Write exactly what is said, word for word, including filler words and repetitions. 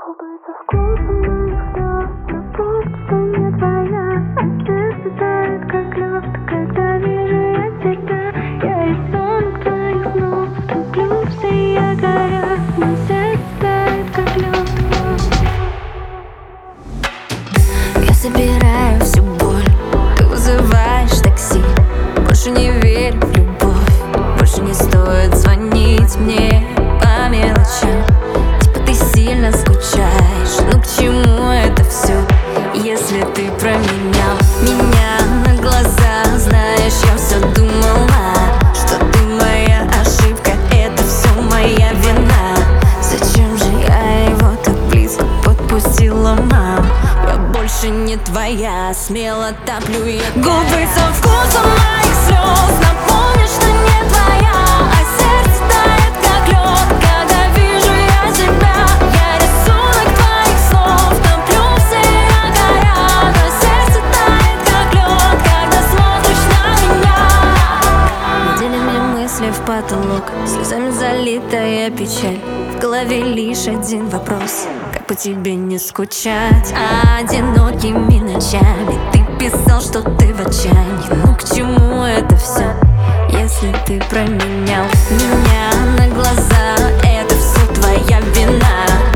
Губы со вкусом моих слез, любовь, что не твоя, а сердце тает, как лед, когда вижу я тебя. Я рисунок твоих снов, влюблюсь и я горю, но сердце тает, как лед. Я собираю всю боль, ты вызываешь такси. Больше не верю в любовь, больше не стоит звонить мне по мелочам. Типа ты сильно скучаешь, ну к чему это все, если ты променял меня на глаза? Знаешь, я все думала, что ты моя ошибка, это все моя вина. Зачем же я его так близко подпустила, мам? Я больше не твоя, смело топлю я. Губы со вкусом моих слез, напомни, что не твоя, а сердце тает, как лед, когда вижу я тебя. Я рисунок твоих слов, топлюсь и я горя, но сердце тает, как лед, когда смотришь на меня. Неделями мысли в потолок, слезами залитая печаль. В голове лишь один вопрос: как по тебе не скучать? А одинокими ночами ты писал, что ты в отчаянии. Ну к чему это все, если ты променял меня на глаза? Это все твоя вина.